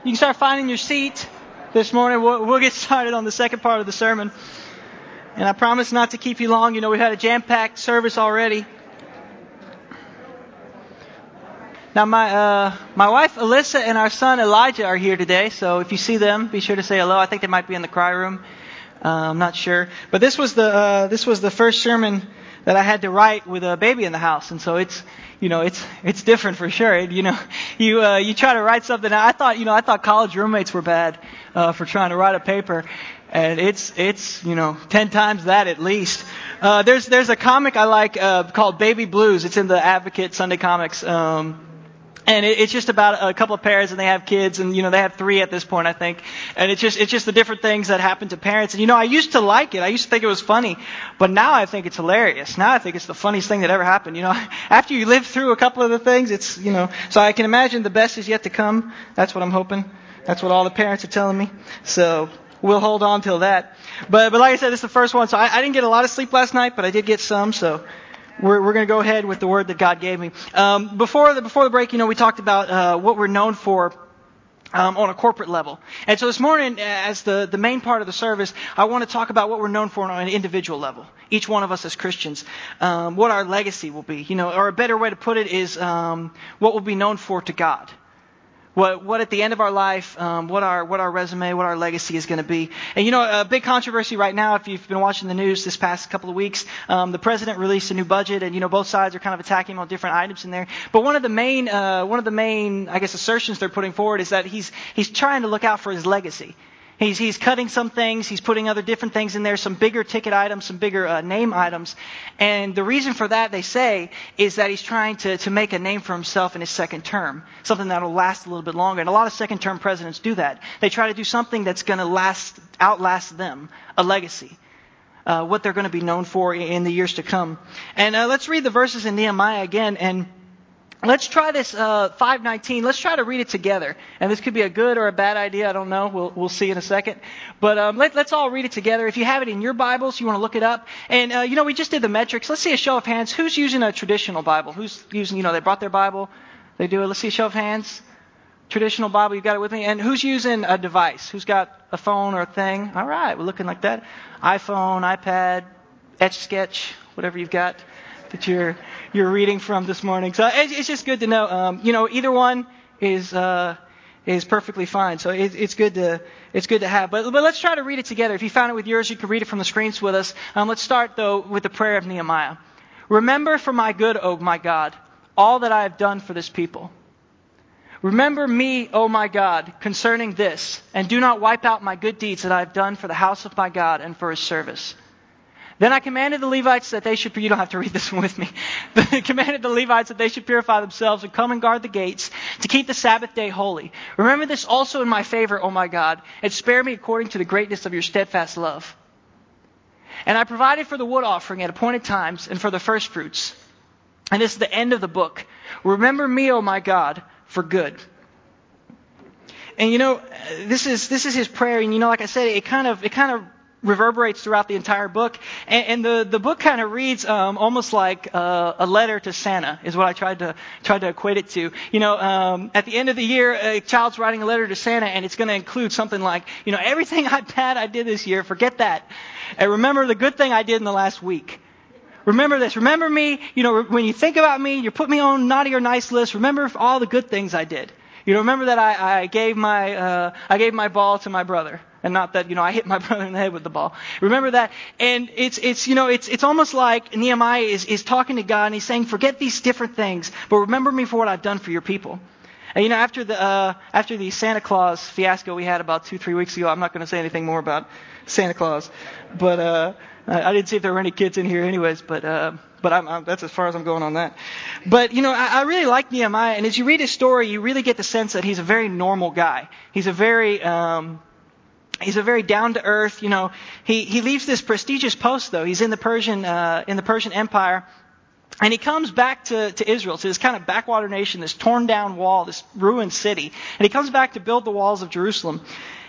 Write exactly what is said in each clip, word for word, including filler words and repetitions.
you can start finding your seat this morning. We'll, we'll get started on the second part of the sermon. And I promise not to keep you long. You know, we've had a jam-packed service already. Now, my uh, my wife Alyssa and our son Elijah are here today. So if you see them, be sure to say hello. I think they might be in the cry room. Uh, I'm not sure. But this was the uh, this was the first sermon that I had to write with a baby in the house, and so it's you know it's it's different for sure. It, you know, you uh, you try to write something. I thought you know I thought college roommates were bad uh, for trying to write a paper, and it's it's you know ten times that at least. Uh, there's there's a comic I like uh, called Baby Blues. It's in the Advocate Sunday Comics. Um, And it, it's just about a couple of parents, and they have kids, and you know they have three at this point, I think. And it's just it's just the different things that happen to parents. And you know, I used to like it. I used to think it was funny, but now I think it's hilarious. Now I think it's the funniest thing that ever happened. You know, after you live through a couple of the things, it's you know. So I can imagine the best is yet to come. That's what I'm hoping. That's what all the parents are telling me. So we'll hold on till that. But but like I said, this is the first one. So I, I didn't get a lot of sleep last night, but I did get some. So. We're, we're going to go ahead with the word that God gave me. Um, before the before the break, you know, we talked about uh, what we're known for um, on a corporate level. And so this morning, as the, the main part of the service, I want to talk about what we're known for on an individual level. Each one of us as Christians, um, what our legacy will be. You know, or a better way to put it is um, what we'll be known for to God. What, what at the end of our life, um, what our what our resume, what our legacy is going to be. And you know, a big controversy right now, if you've been watching the news this past couple of weeks, um, the president released a new budget, and you know, both sides are kind of attacking him on different items in there. But one of the main, uh, one of the main, I guess, assertions they're putting forward is that he's he's trying to look out for his legacy. He's he's cutting some things, he's putting other different things in there, some bigger ticket items, some bigger uh, name items. And the reason for that, they say, is that he's trying to, to make a name for himself in his second term, something that will last a little bit longer. And a lot of second term presidents do that. They try to do something that's going to last, outlast them, a legacy. Uh, what they're going to be known for in the years to come. And uh, let's read the verses in Nehemiah again, and let's try this uh, five nineteen. Let's try to read it together. And this could be a good or a bad idea. I don't know. We'll we'll see in a second. But um, let, let's all read it together. If you have it in your Bibles, you want to look it up. And, uh, you know, we just did the metrics. Let's see a show of hands. Who's using a traditional Bible? Who's using, you know, they brought their Bible. They do it. Let's see a show of hands. Traditional Bible, you got it with me. And who's using a device? Who's got a phone or a thing? All right. We're looking like that. iPhone, iPad, Etch-Sketch, whatever you've got that you're you're reading from this morning. So it's, it's just good to know. Um, you know, either one is uh, is perfectly fine. So it, it's good to it's good to have. But but let's try to read it together. If you found it with yours, you can read it from the screens with us. Um, let's start though with the prayer of Nehemiah. Remember for my good, O my God, all that I have done for this people. Remember me, O my God, concerning this, and do not wipe out my good deeds that I have done for the house of my God and for his service. Then I commanded the Levites that they should, you don't have to read this one with me, but I commanded the Levites that they should purify themselves and come and guard the gates to keep the Sabbath day holy. Remember this also in my favor, O my God, and spare me according to the greatness of your steadfast love. And I provided for the wood offering at appointed times and for the first fruits. And this is the end of the book. Remember me, O my God, for good. And you know, this is this is his prayer, and you know, like I said, it kind of it kind of reverberates throughout the entire book, and, and the the book kind of reads um, almost like uh, a letter to Santa, is what I tried to tried to equate it to. You know, um, at the end of the year, a child's writing a letter to Santa, and it's going to include something like, you know, everything I bad I did this year, forget that, and remember the good thing I did in the last week. Remember this. Remember me. You know, when you think about me, you put me on naughty or nice list. Remember all the good things I did. You know, remember that I, I gave my uh, I gave my ball to my brother, and not that, you know, I hit my brother in the head with the ball. Remember that. And it's it's you know it's it's almost like Nehemiah is is talking to God, and he's saying, forget these different things, but remember me for what I've done for your people. And you know, after the uh, after the Santa Claus fiasco we had about two three weeks ago, I'm not going to say anything more about Santa Claus, but uh, I didn't see if there were any kids in here, anyways. But uh, but I'm, I'm, that's as far as I'm going on that. But you know, I, I really like Nehemiah, and as you read his story, you really get the sense that he's a very normal guy. He's a very um, He's a very down to earth. You know, he he leaves this prestigious post though. He's in the Persian uh, in the Persian Empire. And he comes back to, to Israel, to this kind of backwater nation, this torn down wall, this ruined city. And he comes back to build the walls of Jerusalem.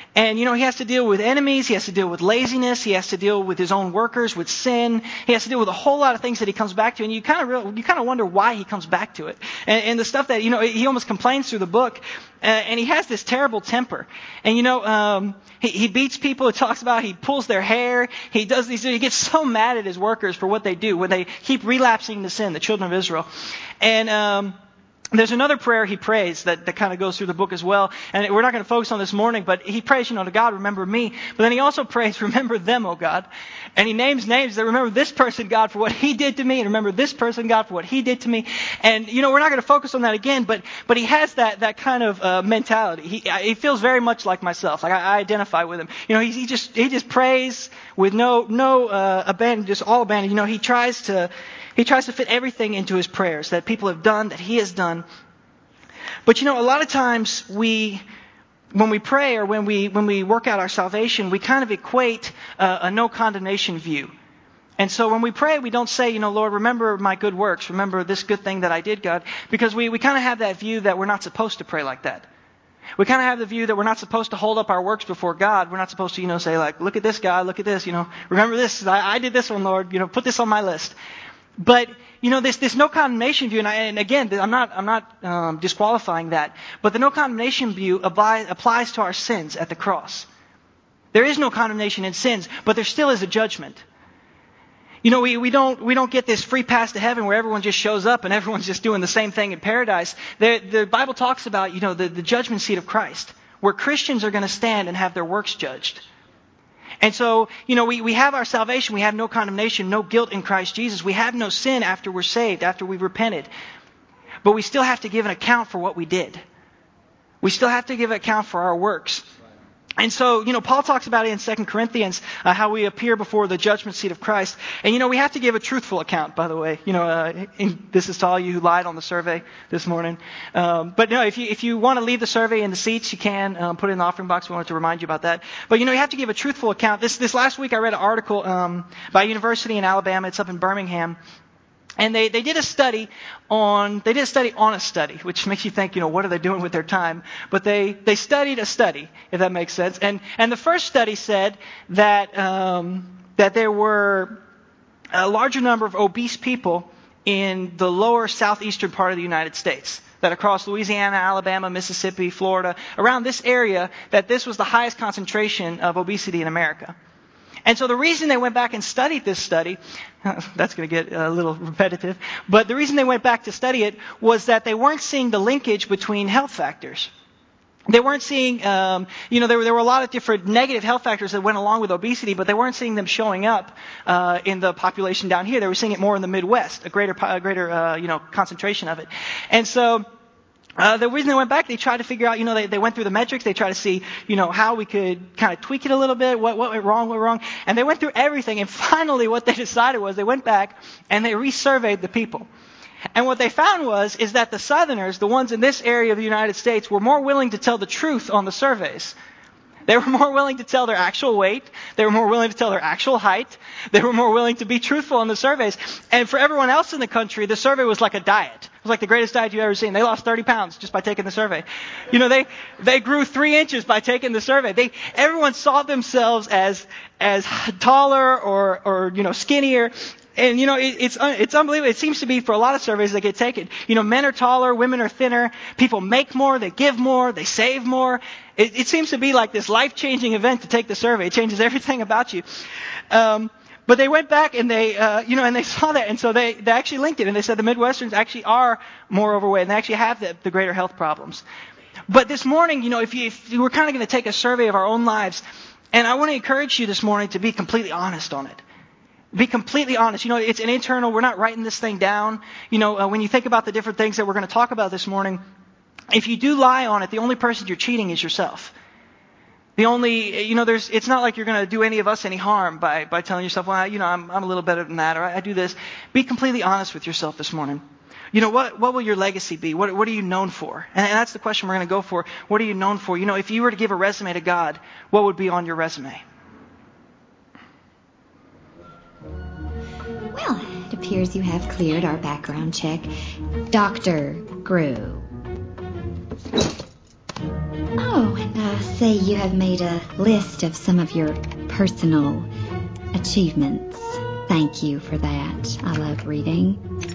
And, you know, he has to deal with enemies. He has to deal with laziness. He has to deal with his own workers, with sin. He has to deal with a whole lot of things that he comes back to. And you kind of real, you kind of wonder why he comes back to it. And, and the stuff that, you know, he almost complains through the book. Uh, and he has this terrible temper. And, you know, um, he, he beats people. It talks about he pulls their hair. He does these. He gets so mad at his workers for what they do when they keep relapsing to sin, the children of Israel. And, um, There's another prayer he prays that, that kind of goes through the book as well. And we're not going to focus on this morning, but he prays, you know, to God, remember me. But then he also prays, remember them, oh God. And he names names that remember this person, God, for what he did to me. And remember this person, God, for what he did to me. And, you know, we're not going to focus on that again, but but he has that that kind of uh, mentality. He he feels very much like myself. Like I, I identify with him. You know, he, he just he just prays with no, no uh, abandon, just all abandon. You know, he tries to... He tries to fit everything into his prayers that people have done, that he has done. But you know, a lot of times we, when we pray or when we when we work out our salvation, we kind of equate uh, a no condemnation view. And so when we pray, we don't say, you know, Lord, remember my good works, remember this good thing that I did, God, because we, we kind of have that view that we're not supposed to pray like that. We kind of have the view that we're not supposed to hold up our works before God. We're not supposed to, you know, say like, look at this, God, look at this, you know, remember this, I, I did this one, Lord, you know, put this on my list. But, you know, this, this no condemnation view, and, I, and again, I'm not, I'm not um, disqualifying that, but the no condemnation view apply, applies to our sins at the cross. There is no condemnation in sins, but there still is a judgment. You know, we, we don't we don't get this free pass to heaven where everyone just shows up and everyone's just doing the same thing in paradise. The, the Bible talks about, you know, the, the judgment seat of Christ, where Christians are going to stand and have their works judged. And so, you know, we, we have our salvation. We have no condemnation, no guilt in Christ Jesus. We have no sin after we're saved, after we've repented. But we still have to give an account for what we did. We still have to give an account for our works. And so, you know, Paul talks about it in Second Corinthians, uh, how we appear before the judgment seat of Christ. And, you know, we have to give a truthful account, by the way. You know, uh, in, this is to all you who lied on the survey this morning. Um, but, no, if you if you want to leave the survey in the seats, you can um, put it in the offering box. We wanted to remind you about that. But, you know, you have to give a truthful account. This, this last week I read an article um, by a university in Alabama. It's up in Birmingham. And they, they did a study on, they did a study on a study, which makes you think, you know, what are they doing with their time? But they, they studied a study, if that makes sense. And, and the first study said that, um, that there were a larger number of obese people in the lower southeastern part of the United States. That across Louisiana, Alabama, Mississippi, Florida, around this area, that this was the highest concentration of obesity in America. And so the reason they went back and studied this study, that's going to get a little repetitive, but the reason they went back to study it was that they weren't seeing the linkage between health factors. They weren't seeing, um, you know, there were, there were a lot of different negative health factors that went along with obesity, but they weren't seeing them showing up uh, in the population down here. They were seeing it more in the Midwest, a greater, a greater, uh, you know, concentration of it. And so Uh, the reason they went back, they tried to figure out, you know, they, they went through the metrics. They tried to see, you know, how we could kind of tweak it a little bit, what, what went wrong, what went wrong. And they went through everything. And finally what they decided was they went back and they resurveyed the people. And what they found was, is that the Southerners, the ones in this area of the United States, were more willing to tell the truth on the surveys. They were more willing to tell their actual weight. They were more willing to tell their actual height. They were more willing to be truthful on the surveys. And for everyone else in the country, the survey was like a diet. It was like the greatest diet you've ever seen. They lost thirty pounds just by taking the survey. You know, they they grew three inches by taking the survey. They everyone saw themselves as as taller or or you know skinnier. And, you know, it, it's it's unbelievable. It seems to be for a lot of surveys that get taken. You know, men are taller, women are thinner. People make more, they give more, they save more. It, it seems to be like this life-changing event to take the survey. It changes everything about you. Um, but they went back and they, uh, you know, and they saw that. And so they, they actually linked it. And they said the Midwesterns actually are more overweight and they actually have the, the greater health problems. But this morning, you know, if you, if you were kind of going to take a survey of our own lives, and I want to encourage you this morning to be completely honest on it. Be completely honest. You know, it's an internal, we're not writing this thing down. You know, uh, when you think about the different things that we're going to talk about this morning, if you do lie on it, the only person you're cheating is yourself. The only, you know, there's, it's not like you're going to do any of us any harm by, by telling yourself, well, you know, I'm, I'm a little better than that, or I, I do this. Be completely honest with yourself this morning. You know, what, what will your legacy be? What, what are you known for? And, and that's the question we're going to go for. What are you known for? You know, if you were to give a resume to God, what would be on your resume? Well, it appears you have cleared our background check. Doctor Grew. Oh, and uh, say you have made a list of some of your personal achievements. Thank you for that. I love reading.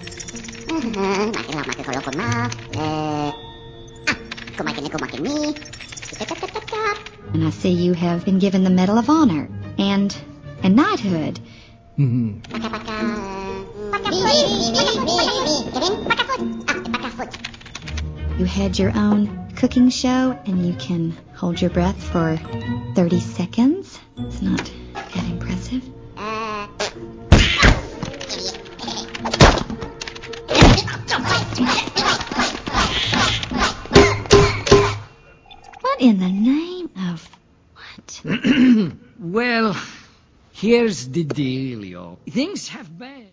And I see you have been given the Medal of Honor and and knighthood. You had your own cooking show, and you can hold your breath for thirty seconds. It's not that impressive. What in the name of what? Well, here's the dealio. Things have been...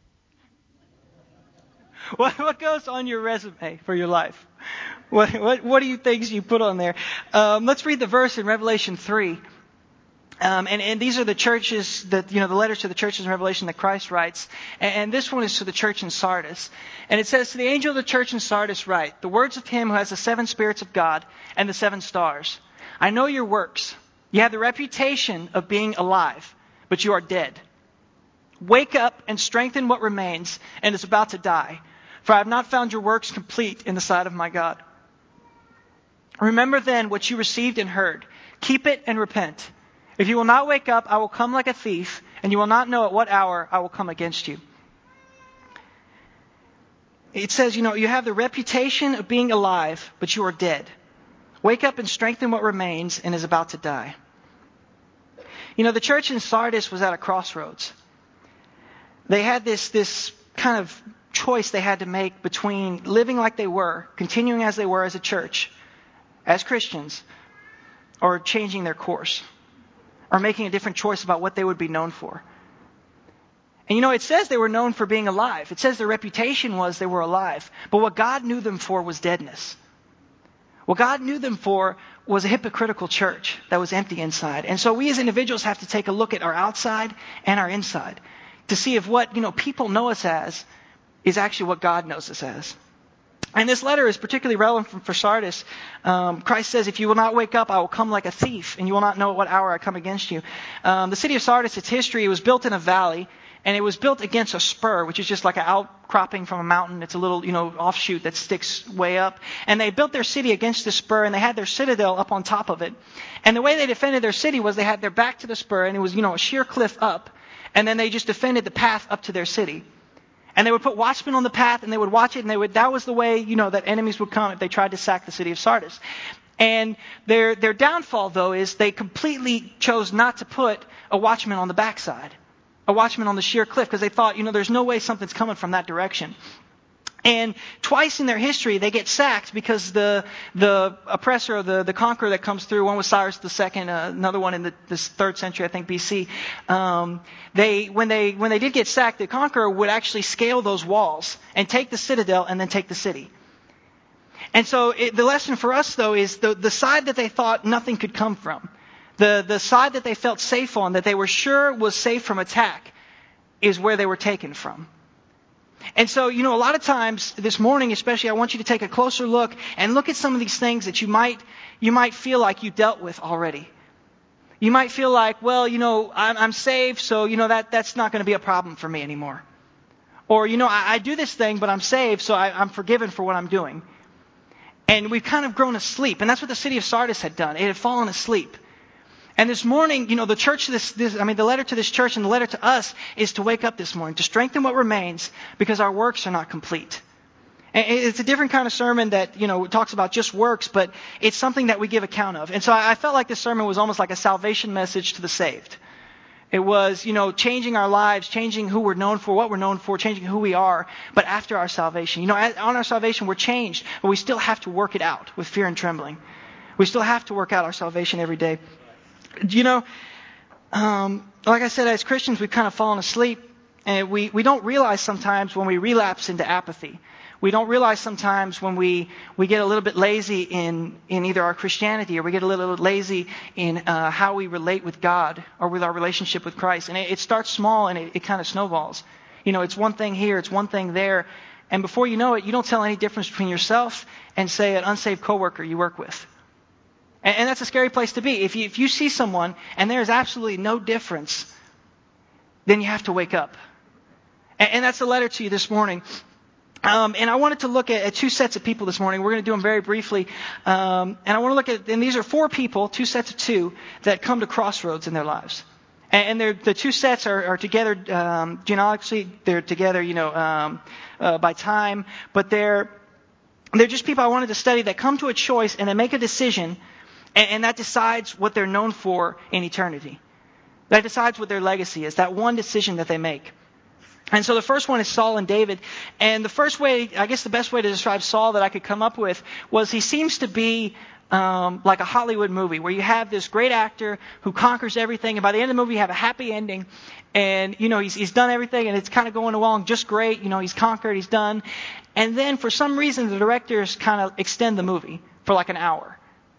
What, what goes on your resume for your life? What, what, what are you things you put on there? Um, let's read the verse in Revelation three. Um, and, and these are the churches that, you know, the letters to the churches in Revelation that Christ writes. And, and this one is to the church in Sardis. And it says, to the angel of the church in Sardis write, the words of him who has the seven spirits of God and the seven stars. I know your works. You have the reputation of being alive, but you are dead. Wake up and strengthen what remains and is about to die. For I have not found your works complete in the sight of my God. Remember then what you received and heard. Keep it and repent. If you will not wake up, I will come like a thief, and you will not know at what hour I will come against you. It says, you know, you have the reputation of being alive, but you are dead. Wake up and strengthen what remains and is about to die. You know, the church in Sardis was at a crossroads. They had this, this kind of choice they had to make between living like they were, continuing as they were as a church, as Christians, or changing their course, or making a different choice about what they would be known for. And you know, it says they were known for being alive. It says their reputation was they were alive. But what God knew them for was deadness. What God knew them for was a hypocritical church that was empty inside. And so we as individuals have to take a look at our outside and our inside to see if what, you know, people know us as is actually what God knows us as. And this letter is particularly relevant for Sardis. Um, Christ says, if you will not wake up, I will come like a thief, and you will not know at what hour I come against you. Um, the city of Sardis, its history, it was built in a valley, and it was built against a spur, which is just like an outcropping from a mountain. It's a little, you know, offshoot that sticks way up. And they built their city against the spur, and they had their citadel up on top of it. And the way they defended their city was they had their back to the spur, and it was, you know, a sheer cliff up. And then they just defended the path up to their city. And they would put watchmen on the path, and they would watch it, and they would, that was the way, you know, that enemies would come if they tried to sack the city of Sardis. And their, their downfall, though, is they completely chose not to put a watchman on the backside, a watchman on the sheer cliff, because they thought, you know, there's no way something's coming from that direction. And twice in their history, they get sacked because the the oppressor, or the, the conqueror that comes through, one was Cyrus the Second, uh, another one in the this third century, I think, B C. Um, they when they when they did get sacked, the conqueror would actually scale those walls and take the citadel and then take the city. And so it, the lesson for us, though, is the the side that they thought nothing could come from, the the side that they felt safe on, that they were sure was safe from attack, is where they were taken from. And so, you know, a lot of times this morning, especially, I want you to take a closer look and look at some of these things that you might you might feel like you dealt with already. You might feel like, well, you know, I'm, I'm saved, so, you know, that that's not going to be a problem for me anymore. Or, you know, I, I do this thing, but I'm saved, so I, I'm forgiven for what I'm doing. And we've kind of grown asleep. And that's what the city of Sardis had done. It had fallen asleep. And this morning, you know, the church, this, this, I mean, the letter to this church and the letter to us is to wake up this morning, to strengthen what remains, because our works are not complete. And it's a different kind of sermon that, you know, talks about just works, but it's something that we give account of. And so I felt like this sermon was almost like a salvation message to the saved. It was, you know, changing our lives, changing who we're known for, what we're known for, changing who we are, but after our salvation. You know, on our salvation, we're changed, but we still have to work it out with fear and trembling. We still have to work out our salvation every day. You know, um, like I said, as Christians, we've kind of fallen asleep, and we, we don't realize sometimes when we relapse into apathy. We don't realize sometimes when we, we get a little bit lazy in, in either our Christianity, or we get a little lazy in uh, how we relate with God or with our relationship with Christ. And it, it starts small, and it, it kind of snowballs. You know, it's one thing here, it's one thing there, and before you know it, you don't tell any difference between yourself and, say, an unsaved coworker you work with. And, and that's a scary place to be. If you, if you see someone and there is absolutely no difference, then you have to wake up. And, and that's a letter to you this morning. Um, and I wanted to look at, at two sets of people this morning. We're going to do them very briefly. Um, and I want to look at, and these are four people, two sets of two, that come to crossroads in their lives. And, and they're, the two sets are, are together um, genealogically. They're together, you know, um, uh, by time. But they're they're just people I wanted to study that come to a choice and they make a decision, and, and that decides what they're known for in eternity. That decides what their legacy is. That one decision that they make. And so the first one is Saul and David. And the first way, I guess the best way to describe Saul that I could come up with was he seems to be um, like a Hollywood movie where you have this great actor who conquers everything. And by the end of the movie, you have a happy ending. And, you know, he's, he's done everything and it's kind of going along just great. You know, he's conquered, he's done. And then for some reason, the directors kind of extend the movie for like an hour.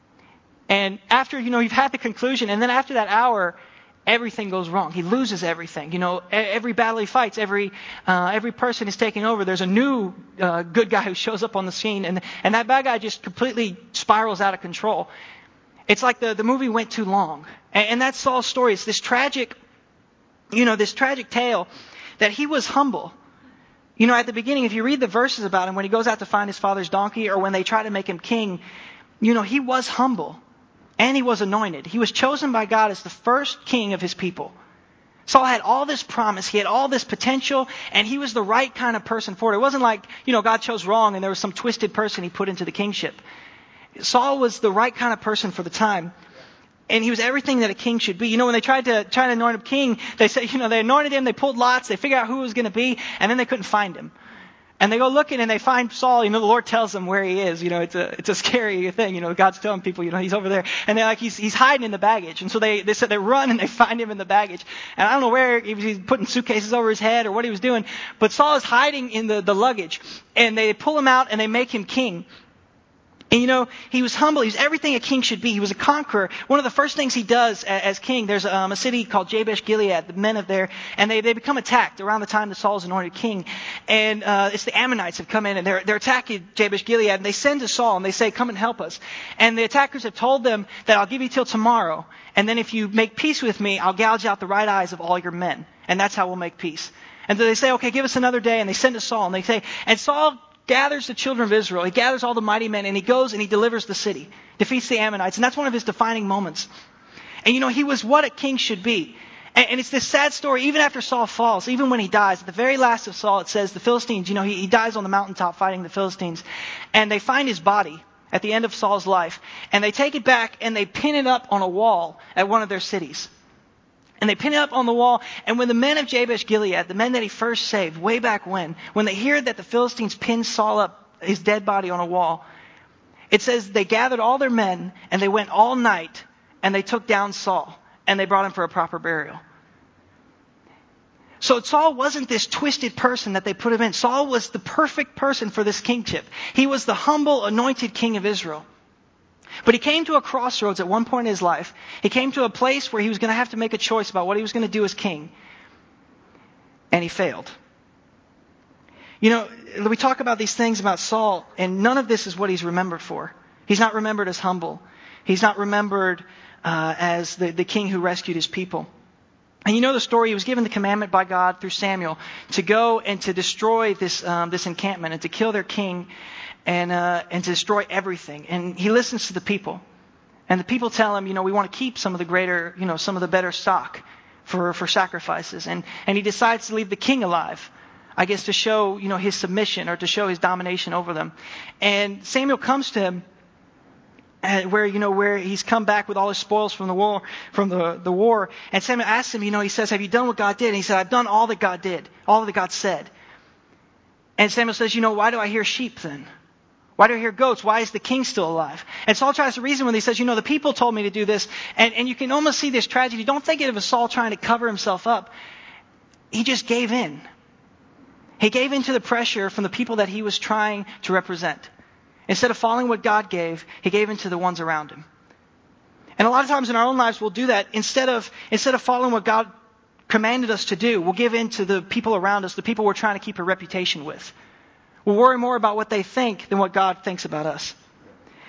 And after, you know, you've had the conclusion. And then after that hour, everything goes wrong. He loses everything. You know, every battle he fights, every uh, every person is taking over. There's a new uh, good guy who shows up on the scene, and and that bad guy just completely spirals out of control. It's like the, the movie went too long. And, and that's Saul's story. It's this tragic, you know, this tragic tale that he was humble. You know, at the beginning, if you read the verses about him, when he goes out to find his father's donkey or when they try to make him king, you know, he was humble. And he was anointed. He was chosen by God as the first king of his people. Saul had all this promise. He had all this potential. And he was the right kind of person for it. It wasn't like, you know, God chose wrong and there was some twisted person he put into the kingship. Saul was the right kind of person for the time. And he was everything that a king should be. You know, when they tried to try to anoint him king, they said, you know, they anointed him, they pulled lots, they figured out who it was going to be, and then they couldn't find him. And they go looking and they find Saul. You know, the Lord tells them where he is. You know, it's a it's a scary thing. You know, God's telling people, you know, he's over there. And they're like, he's he's hiding in the baggage. And so they they said they run and they find him in the baggage. And I don't know where he was, he's putting suitcases over his head or what he was doing. But Saul is hiding in the, the luggage. And they pull him out and they make him king. And you know, he was humble. He was everything a king should be. He was a conqueror. One of the first things he does as king, there's um, a city called Jabesh Gilead, the men of there, and they, they become attacked around the time that Saul is anointed king. And uh, it's the Ammonites have come in and they're, they're attacking Jabesh Gilead. And they send to Saul and they say, come and help us. And the attackers have told them that I'll give you till tomorrow. And then if you make peace with me, I'll gouge out the right eyes of all your men. And that's how we'll make peace. And so they say, okay, give us another day. And they send to Saul and they say, and Saul gathers the children of Israel. He gathers all the mighty men and he goes and he delivers the city, defeats the Ammonites. And that's one of his defining moments. And you know, he was what a king should be. And, and it's this sad story, even after Saul falls, even when he dies, at the very last of Saul, it says the Philistines, you know, he, he dies on the mountaintop fighting the Philistines. And they find his body at the end of Saul's life. And they take it back and they pin it up on a wall at one of their cities. And they pin it up on the wall. And when the men of Jabesh Gilead, the men that he first saved way back when, when they hear that the Philistines pinned Saul up, his dead body on a wall, it says they gathered all their men and they went all night and they took down Saul and they brought him for a proper burial. So Saul wasn't this twisted person that they put him in. Saul was the perfect person for this kingship. He was the humble, anointed king of Israel. But he came to a crossroads at one point in his life. He came to a place where he was going to have to make a choice about what he was going to do as king. And he failed. You know, we talk about these things about Saul, and none of this is what he's remembered for. He's not remembered as humble. He's not remembered uh, as the, the king who rescued his people. And you know the story. He was given the commandment by God through Samuel to go and to destroy this um, this encampment and to kill their king. And uh, and to destroy everything. And he listens to the people. And the people tell him, you know, we want to keep some of the greater, you know, some of the better stock for, for sacrifices. And, and he decides to leave the king alive, I guess to show, you know, his submission or to show his domination over them. And Samuel comes to him and where, you know, where he's come back with all his spoils from the war, from the, the war. And Samuel asks him, you know, he says, have you done what God did? And he said, I've done all that God did, all that God said. And Samuel says, you know, why do I hear sheep then? Why do I hear goats? Why is the king still alive? And Saul tries to reason when he says, you know, the people told me to do this. And, and you can almost see this tragedy. Don't think of it as Saul trying to cover himself up. He just gave in. He gave in to the pressure from the people that he was trying to represent. Instead of following what God gave, he gave in to the ones around him. And a lot of times in our own lives we'll do that. Instead of, instead of following what God commanded us to do, we'll give in to the people around us, the people we're trying to keep a reputation with. We'll worry more about what they think than what God thinks about us.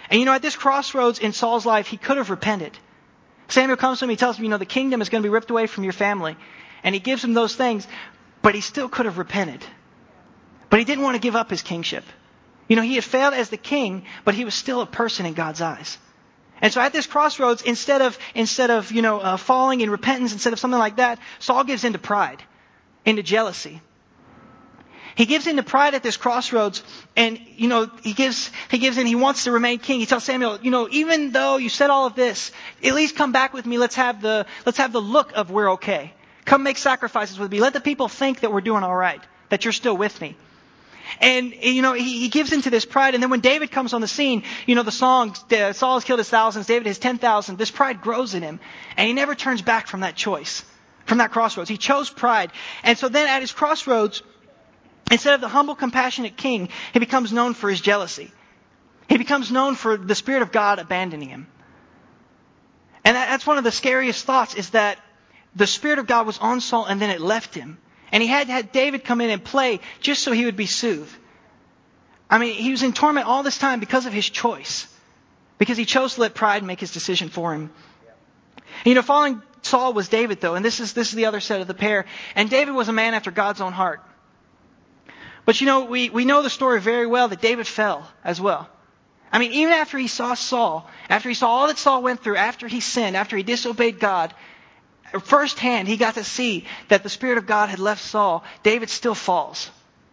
And you know, at this crossroads in Saul's life, he could have repented. Samuel comes to him, he tells him, you know, the kingdom is going to be ripped away from your family. And he gives him those things, but he still could have repented. But he didn't want to give up his kingship. You know, he had failed as the king, but he was still a person in God's eyes. And so at this crossroads, instead of, instead of, you know, uh, falling in repentance, instead of something like that, Saul gives into pride, into jealousy. He gives into pride at this crossroads, and, you know, he gives, he gives in, he wants to remain king. He tells Samuel, you know, even though you said all of this, at least come back with me. Let's have the, let's have the look of we're okay. Come make sacrifices with me. Let the people think that we're doing all right, that you're still with me. And, you know, he, he gives into this pride. And then when David comes on the scene, you know, the song, uh, Saul has killed his thousands, David has ten thousand. This pride grows in him. And he never turns back from that choice, from that crossroads. He chose pride. And so then at his crossroads, instead of the humble, compassionate king, he becomes known for his jealousy. He becomes known for the Spirit of God abandoning him. And that, that's one of the scariest thoughts, is that the Spirit of God was on Saul and then it left him. And he had had David come in and play just so he would be soothed. I mean, he was in torment all this time because of his choice. Because he chose to let pride make his decision for him. And, you know, following Saul was David, though. And this is this is the other side of the pair. And David was a man after God's own heart. But, you know, we, we know the story very well that David fell as well. I mean, even after he saw Saul, after he saw all that Saul went through, after he sinned, after he disobeyed God, firsthand, he got to see that the Spirit of God had left Saul. David still falls.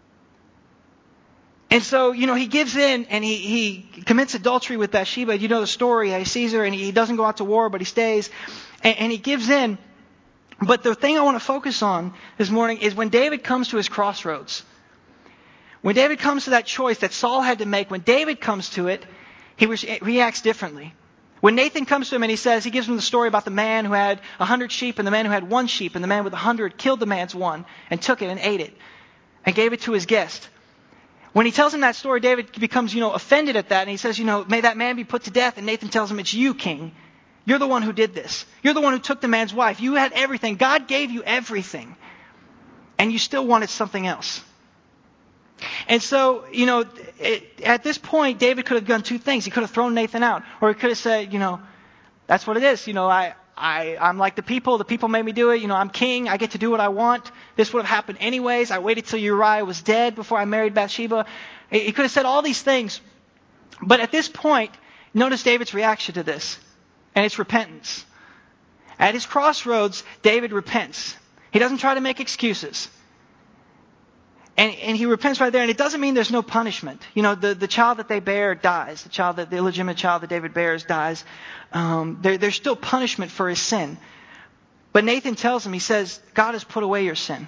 And so, you know, he gives in and he, he commits adultery with Bathsheba. You know the story. He sees her and he doesn't go out to war, but he stays. And, and he gives in. But the thing I want to focus on this morning is when David comes to his crossroads. When David comes to that choice that Saul had to make, when David comes to it, he reacts differently. When Nathan comes to him and he says, he gives him the story about the man who had a hundred sheep and the man who had one sheep, and the man with a hundred killed the man's one and took it and ate it and gave it to his guest. When he tells him that story, David becomes, you know, offended at that, and he says, you know, may that man be put to death. And Nathan tells him, it's you, king. You're the one who did this. You're the one who took the man's wife. You had everything. God gave you everything. And you still wanted something else. And so, you know, it, at this point, David could have done two things. He could have thrown Nathan out. Or he could have said, you know, that's what it is. You know, I, I, I'm like the people. The people made me do it. You know, I'm king. I get to do what I want. This would have happened anyways. I waited till Uriah was dead before I married Bathsheba. He could have said all these things. But at this point, notice David's reaction to this. And it's repentance. At his crossroads, David repents. He doesn't try to make excuses. And, and he repents right there, and it doesn't mean there's no punishment. You know, the, the child that they bear dies. The child that the illegitimate child that David bears dies. Um, there, there's still punishment for his sin. But Nathan tells him, he says, God has put away your sin.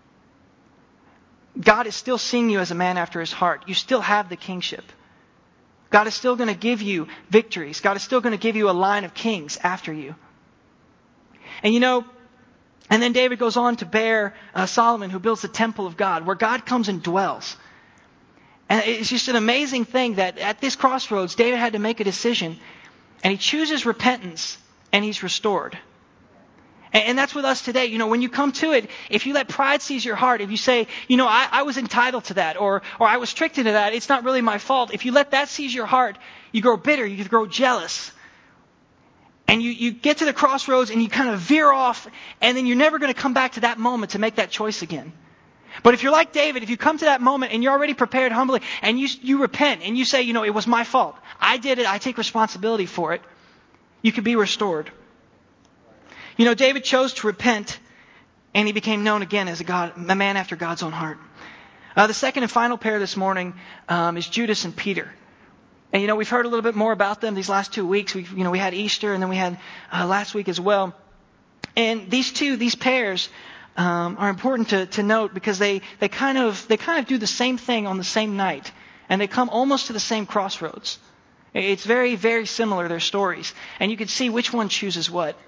God is still seeing you as a man after his heart. You still have the kingship. God is still going to give you victories. God is still going to give you a line of kings after you. And you know, and then David goes on to bear uh, Solomon, who builds the temple of God, where God comes and dwells. And it's just an amazing thing that at this crossroads, David had to make a decision. And he chooses repentance, and he's restored. And, and that's with us today. You know, when you come to it, if you let pride seize your heart, if you say, you know, I, I was entitled to that, or, or I was tricked into that, it's not really my fault. If you let that seize your heart, you grow bitter, you grow jealous. And you, you get to the crossroads and you kind of veer off, and then you're never going to come back to that moment to make that choice again. But if you're like David, if you come to that moment and you're already prepared humbly, and you you repent and you say, you know, it was my fault. I did it. I take responsibility for it. You can be restored. You know, David chose to repent, and he became known again as a, God, a man after God's own heart. Uh, the second and final pair this morning um, is Judas and Peter. And, you know, we've heard a little bit more about them these last two weeks. We, you know, we had Easter, and then we had uh, last week as well. And these two, these pairs, um, are important to, to note because they, they kind of they kind of do the same thing on the same night, and they come almost to the same crossroads. It's very, very similar, their stories, and you can see which one chooses what.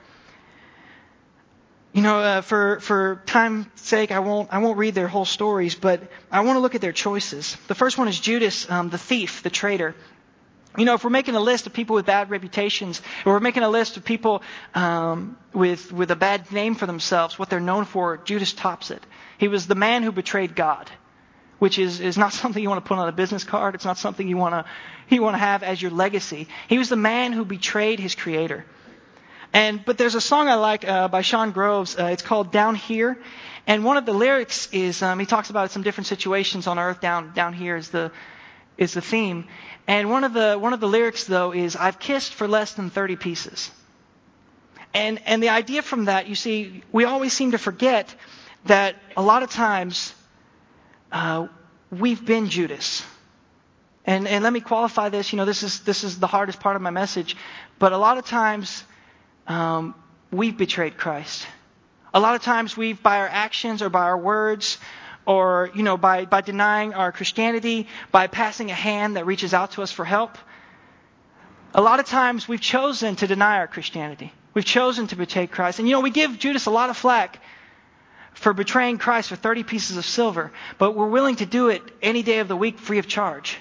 You know, uh, for for time's sake, I won't I won't read their whole stories, but I want to look at their choices. The first one is Judas, um, the thief, the traitor. You know, if we're making a list of people with bad reputations, or we're making a list of people um, with with a bad name for themselves, what they're known for, Judas tops it. He was the man who betrayed God. which is, is not something you want to put on a business card. It's not something you want to you want to have as your legacy. He was the man who betrayed his Creator. And but there's a song I like uh, by Sean Groves. Uh, it's called Down Here. And one of the lyrics is, um, he talks about some different situations on earth. Down down here is the is the theme. And one of the one of the lyrics, though, is, I've kissed for less than thirty pieces. And and the idea from that, you see, we always seem to forget that a lot of times uh, we've been Judas. And and let me qualify this. You know, this is this is the hardest part of my message. But a lot of times um, we've betrayed Christ. A lot of times we've, by our actions or by our words, or you know, by by denying our Christianity, by passing a hand that reaches out to us for help. A lot of times we've chosen to deny our Christianity. We've chosen to betray Christ. And you know, we give Judas a lot of flack for betraying Christ for thirty pieces of silver, but we're willing to do it any day of the week free of charge.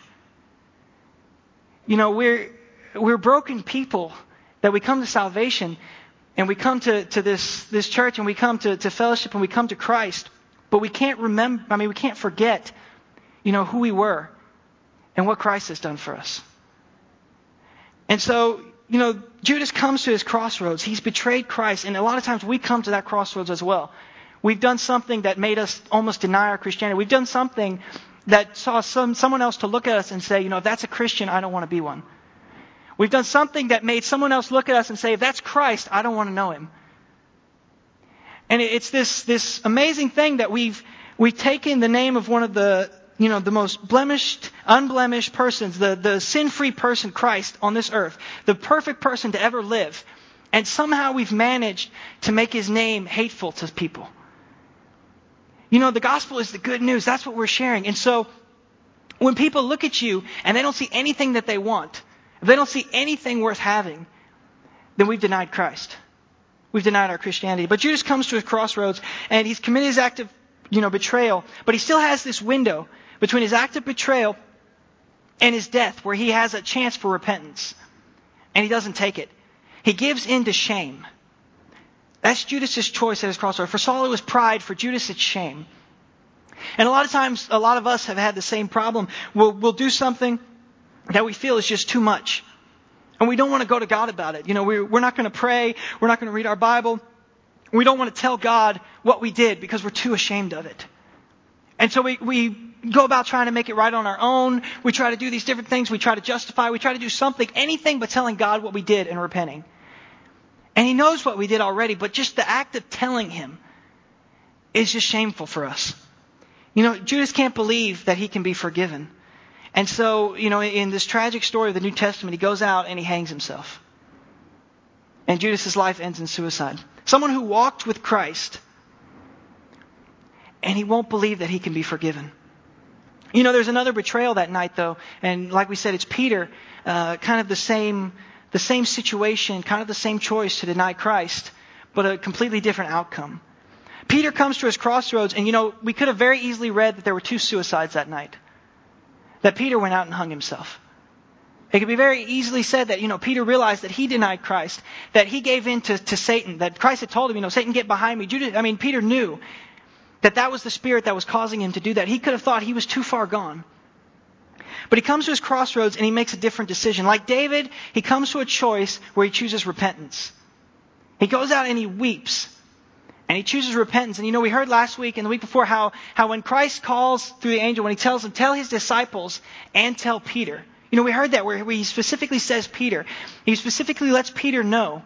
You know, we're we're broken people that we come to salvation, and we come to, to this, this church, and we come to, to fellowship, and we come to Christ, but we can't remember, I mean, we can't forget, you know, who we were and what Christ has done for us. And so, you know, Judas comes to his crossroads. He's betrayed Christ, and a lot of times we come to that crossroads as well. We've done something that made us almost deny our Christianity. We've done something that saw some someone else to look at us and say, you know, if that's a Christian, I don't want to be one. We've done something that made someone else look at us and say, if that's Christ, I don't want to know him. And it's this this amazing thing that we've we've taken the name of one of the, you know, the most blemished, unblemished persons, the, the sin-free person, Christ, on this earth, the perfect person to ever live. And somehow we've managed to make his name hateful to people. You know, the gospel is the good news. That's what we're sharing. And so when people look at you and they don't see anything that they want, if they don't see anything worth having, then we've denied Christ. We've denied our Christianity. But Judas comes to a crossroads, and he's committed his act of, you know, betrayal. But he still has this window between his act of betrayal and his death, where he has a chance for repentance. And he doesn't take it. He gives in to shame. That's Judas' choice at his crossroads. For Saul it was pride. For Judas it's shame. And a lot of times, a lot of us have had the same problem. We'll, we'll do something that we feel is just too much. And we don't want to go to God about it. You know, we're, we're not going to pray. We're not going to read our Bible. We don't want to tell God what we did because we're too ashamed of it. And so we, we go about trying to make it right on our own. We try to do these different things. We try to justify. We try to do something, anything but telling God what we did and repenting. And he knows what we did already, but just the act of telling him is just shameful for us. You know, Judas can't believe that he can be forgiven. And so, you know, in this tragic story of the New Testament, he goes out and he hangs himself. And Judas' life ends in suicide. Someone who walked with Christ, and he won't believe that he can be forgiven. You know, there's another betrayal that night, though. And like we said, it's Peter, uh, kind of the same, the same situation, kind of the same choice to deny Christ, but a completely different outcome. Peter comes to his crossroads, and you know, we could have very easily read that there were two suicides that night. That Peter went out and hung himself. It could be very easily said that, you know, Peter realized that he denied Christ, that he gave in to, to Satan, that Christ had told him, you know, Satan, get behind me. Judas, I mean, Peter knew that that was the spirit that was causing him to do that. He could have thought he was too far gone. But he comes to his crossroads and he makes a different decision. Like David, he comes to a choice where he chooses repentance. He goes out and he weeps. And he chooses repentance. And you know, we heard last week and the week before how, how when Christ calls through the angel, when he tells them, tell his disciples and tell Peter. You know, we heard that where he specifically says Peter. He specifically lets Peter know.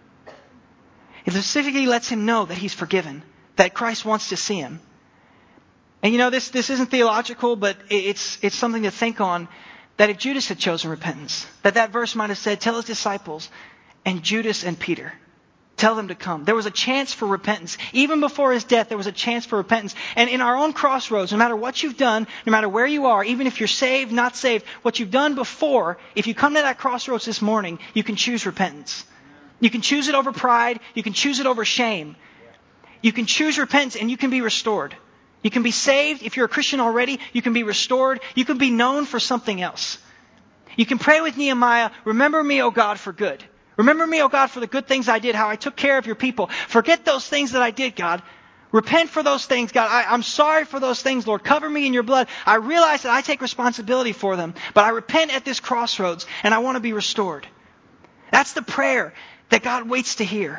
He specifically lets him know that he's forgiven. That Christ wants to see him. And you know, this, this isn't theological, but it's, it's something to think on. That if Judas had chosen repentance, that that verse might have said, tell his disciples and Judas and Peter. Tell them to come. There was a chance for repentance. Even before his death, there was a chance for repentance. And in our own crossroads, no matter what you've done, no matter where you are, even if you're saved, not saved, what you've done before, if you come to that crossroads this morning, you can choose repentance. You can choose it over pride. You can choose it over shame. You can choose repentance and you can be restored. You can be saved. If you're a Christian already, you can be restored. You can be known for something else. You can pray with Nehemiah, remember me, O God, for good. Remember me, O God, for the good things I did, how I took care of your people. Forget those things that I did, God. Repent for those things, God. I, I'm sorry for those things, Lord. Cover me in your blood. I realize that I take responsibility for them, but I repent at this crossroads and I want to be restored. That's the prayer that God waits to hear.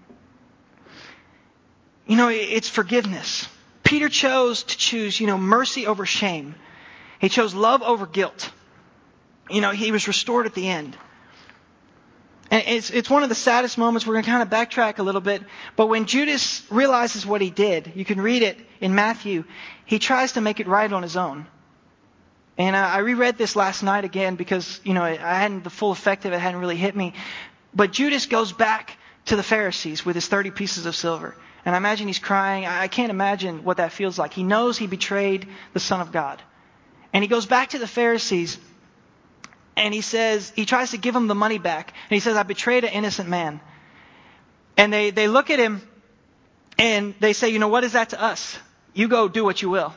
You know, it's forgiveness. Peter chose to choose, you know, mercy over shame. He chose love over guilt. You know, he was restored at the end. And it's it's one of the saddest moments. We're going to kind of backtrack a little bit. But when Judas realizes what he did, you can read it in Matthew, he tries to make it right on his own. And I, I reread this last night again because, you know, I hadn't, the full effect of it hadn't really hit me. But Judas goes back to the Pharisees with his thirty pieces of silver. And I imagine he's crying. I, I can't imagine what that feels like. He knows he betrayed the Son of God. And he goes back to the Pharisees. And he says, he tries to give them the money back. And he says, I betrayed an innocent man. And they, they look at him and they say, you know, what is that to us? You go do what you will.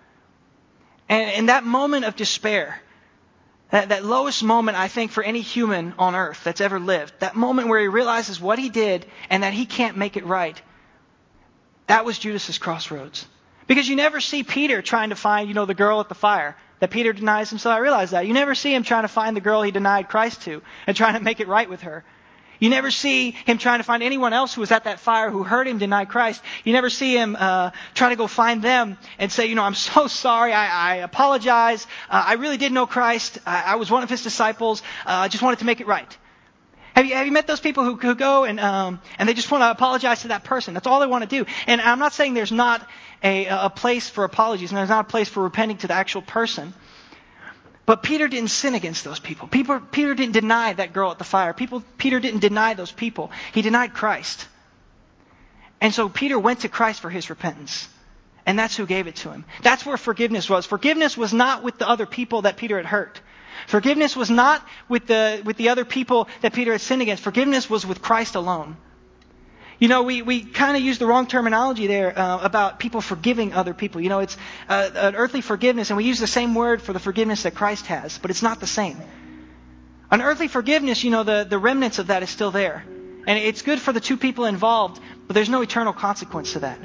And in that moment of despair, that, that lowest moment, I think, for any human on earth that's ever lived, that moment where he realizes what he did and that he can't make it right, that was Judas's crossroads. Because you never see Peter trying to find, you know, the girl at the fire. That Peter denies himself. I realize that. You never see him trying to find the girl he denied Christ to and trying to make it right with her. You never see him trying to find anyone else who was at that fire who heard him deny Christ. You never see him uh, trying to go find them and say, you know, I'm so sorry. I, I apologize. Uh, I really did know Christ. I, I was one of his disciples. Uh, I just wanted to make it right. Have you, have you met those people who, who go and um, and they just want to apologize to that person? That's all they want to do. And I'm not saying there's not a, a place for apologies and there's not a place for repenting to the actual person. But Peter didn't sin against those people. people. Peter didn't deny that girl at the fire. People, Peter didn't deny those people. He denied Christ. And so Peter went to Christ for his repentance. And that's who gave it to him. That's where forgiveness was. Forgiveness was not with the other people that Peter had hurt. Forgiveness was not with the with the other people that Peter had sinned against. Forgiveness was with Christ alone. You know, we, we kind of use the wrong terminology there uh, about people forgiving other people. You know, it's uh, an earthly forgiveness, and we use the same word for the forgiveness that Christ has, but it's not the same. An earthly forgiveness, you know, the, the remnants of that is still there. And it's good for the two people involved, but there's no eternal consequence to that.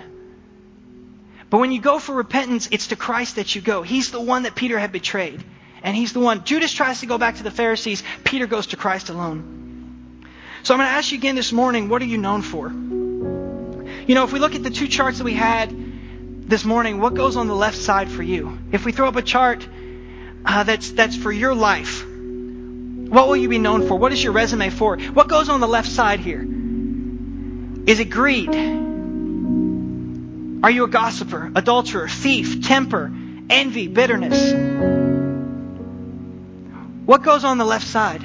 But when you go for repentance, it's to Christ that you go. He's the one that Peter had betrayed. And he's the one. Judas tries to go back to the Pharisees. Peter goes to Christ alone. So I'm going to ask you again this morning, what are you known for? You know, if we look at the two charts that we had this morning, what goes on the left side for you? If we throw up a chart uh, that's that's for your life, what will you be known for? What is your resume for? What goes on the left side here? Is it greed? Are you a gossiper, adulterer, thief, temper, envy, bitterness? What goes on the left side?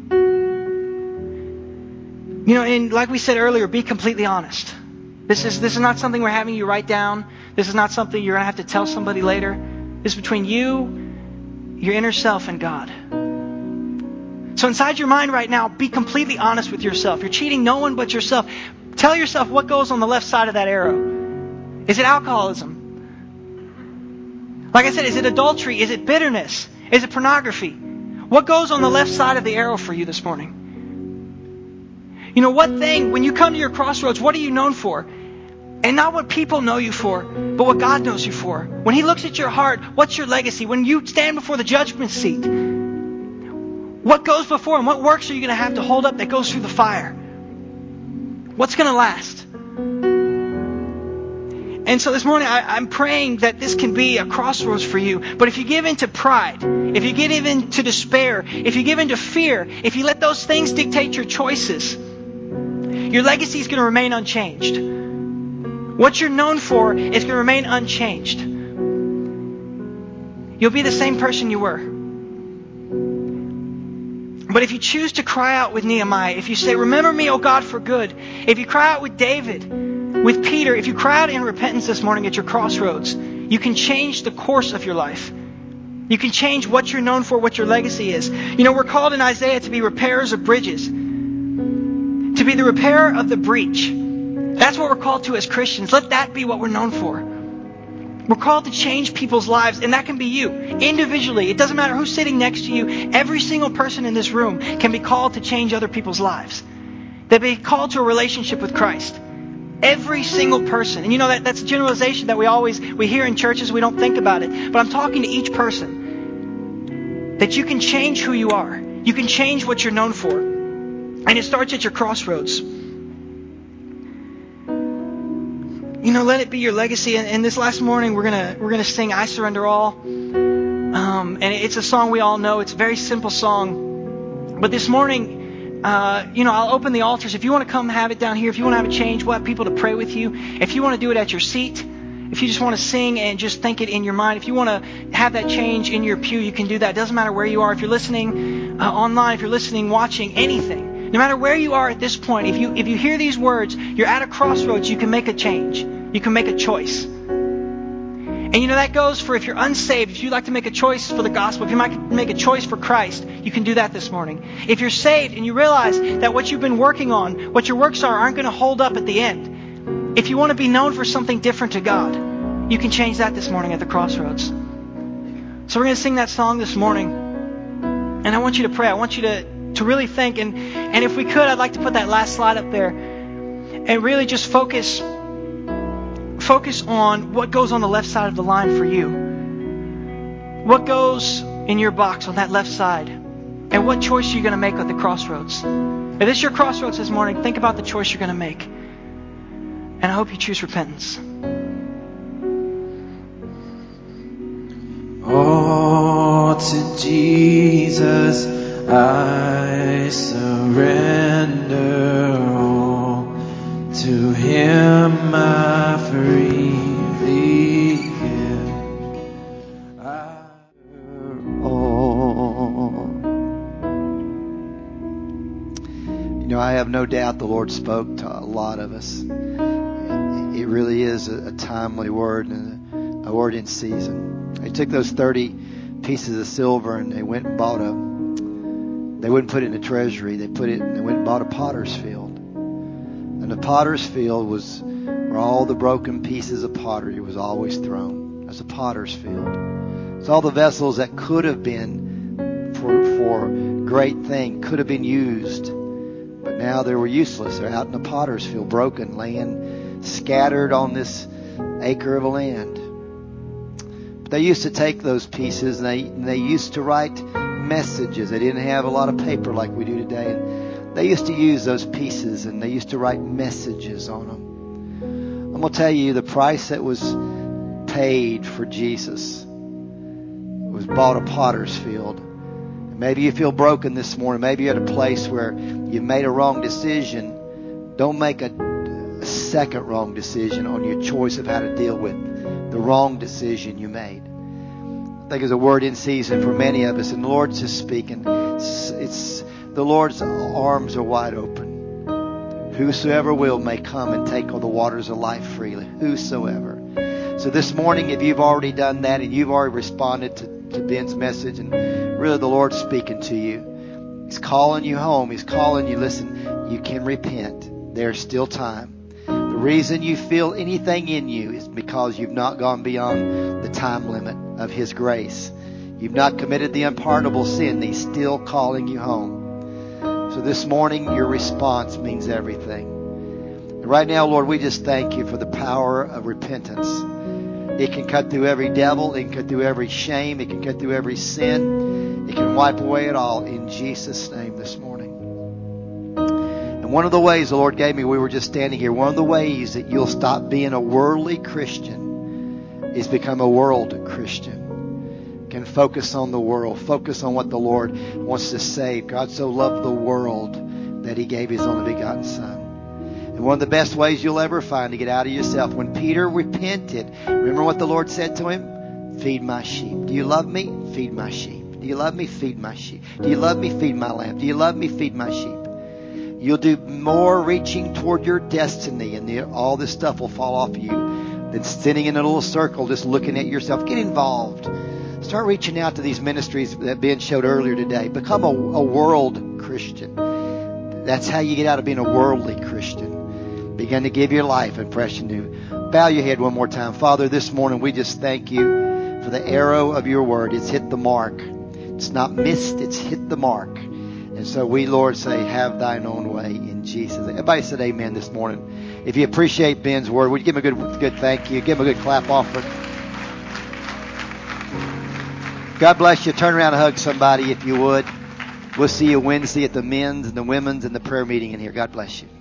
You know, and like we said earlier, be completely honest. This is this is not something we're having you write down. This is not something you're going to have to tell somebody later. This is between you, your inner self, and God. So inside your mind right now, be completely honest with yourself. You're cheating no one but yourself. Tell yourself what goes on the left side of that arrow. Is it alcoholism? Like I said, is it adultery? Is it bitterness? Is it pornography? What goes on the left side of the arrow for you this morning? You know, what thing, when you come to your crossroads, what are you known for? And not what people know you for, but what God knows you for. When He looks at your heart, what's your legacy? When you stand before the judgment seat, what goes before Him? What works are you going to have to hold up that goes through the fire? What's going to last? And so this morning, I, I'm praying that this can be a crossroads for you. But if you give in to pride, if you give in to despair, if you give in to fear, if you let those things dictate your choices, your legacy is going to remain unchanged. What you're known for is going to remain unchanged. You'll be the same person you were. But if you choose to cry out with Nehemiah, if you say, remember me, O God, for good, if you cry out with David, with Peter, if you cry out in repentance this morning at your crossroads, you can change the course of your life. You can change what you're known for, what your legacy is. You know, we're called in Isaiah to be repairers of bridges, to be the repairer of the breach. That's what we're called to as Christians. Let that be what we're known for. We're called to change people's lives, and that can be you, individually. It doesn't matter who's sitting next to you. Every single person in this room can be called to change other people's lives. They'll be called to a relationship with Christ. Every single person. And you know, that that's a generalization that we always, we hear in churches, we don't think about it. But I'm talking to each person. That you can change who you are. You can change what you're known for. And it starts at your crossroads. You know, let it be your legacy. And, and this last morning, we're gonna we're gonna sing "I Surrender All," um, and it's a song we all know. It's a very simple song. But this morning, uh, you know, I'll open the altars. If you want to come have it down here, if you want to have a change, we'll have people to pray with you. If you want to do it at your seat, if you just want to sing and just think it in your mind, if you want to have that change in your pew, you can do that. It doesn't matter where you are. If you're listening uh, online, if you're listening, watching, anything. No matter where you are at this point, if you if you hear these words, you're at a crossroads, you can make a change. You can make a choice. And you know, that goes for if you're unsaved, if you'd like to make a choice for the gospel, if you might make a choice for Christ, you can do that this morning. If you're saved and you realize that what you've been working on, what your works are, aren't going to hold up at the end. If you want to be known for something different to God, you can change that this morning at the crossroads. So we're going to sing that song this morning. And I want you to pray. I want you to to really think, and, and if we could, I'd like to put that last slide up there and really just focus focus on what goes on the left side of the line for you. What goes in your box on that left side, and what choice you're going to make at the crossroads. If this is your crossroads this morning, think about the choice you're going to make. And I hope you choose repentance. Oh, to Jesus I surrender all. To Him I freely give. I all. You know, I have no doubt the Lord spoke to a lot of us. It really is a, a timely word and a, a word in season. They took those thirty pieces of silver and they went and bought a They wouldn't put it in a treasury. They put it. They went and bought a potter's field, and the potter's field was where all the broken pieces of pottery was always thrown. As a potter's field. It's all the vessels that could have been for for great thing, could have been used, but now they were useless. They're out in the potter's field, broken, laying scattered on this acre of land. But they used to take those pieces and they and they used to write messages. They didn't have a lot of paper like we do today. And they used to use those pieces and they used to write messages on them. I'm going to tell you, the price that was paid for Jesus was bought a potter's field. And maybe you feel broken this morning. Maybe you're at a place where you made a wrong decision. Don't make a, a second wrong decision on your choice of how to deal with the wrong decision you made. I think there's a word in season for many of us, and the Lord's just speaking. It's, it's the Lord's arms are wide open. Whosoever will may come and take all the waters of life freely. Whosoever. So this morning, if you've already done that and you've already responded to, to Ben's message, and really the Lord's speaking to you, He's calling you home. He's calling you. Listen, you can repent. There's still time. The reason you feel anything in you is because you've not gone beyond the time limit of His grace. You've not committed the unpardonable sin. He's still calling you home. So this morning, your response means everything. And right now, Lord, we just thank you for the power of repentance. It can cut through every devil. It can cut through every shame. It can cut through every sin. It can wipe away it all in Jesus' name this morning. And one of the ways the Lord gave me, we were just standing here, one of the ways that you'll stop being a worldly Christian is become a world Christian. Can focus on the world. Focus on what the Lord wants to save. God so loved the world that He gave His only begotten Son. And one of the best ways you'll ever find to get out of yourself, when Peter repented, remember what the Lord said to him? Feed my sheep. Do you love me? Feed my sheep. Do you love me? Feed my sheep. Do you love me? Feed my lamb. Do you love me? Feed my sheep. You'll do more reaching toward your destiny, and the, all this stuff will fall off you, than sitting in a little circle just looking at yourself. Get involved. Start reaching out to these ministries that Ben showed earlier today. Become a, a world Christian. That's how you get out of being a worldly Christian. Begin to give your life and fresh and new. Bow your head one more time. Father, this morning we just thank you for the arrow of your word. It's hit the mark. It's not missed. It's hit the mark. And so we, Lord, say, have thine own way in Jesus. Everybody said amen this morning. If you appreciate Ben's word, would you give him a good, good thank you? Give him a good clap offering. God bless you. Turn around and hug somebody if you would. We'll see you Wednesday at the men's and the women's and the prayer meeting in here. God bless you.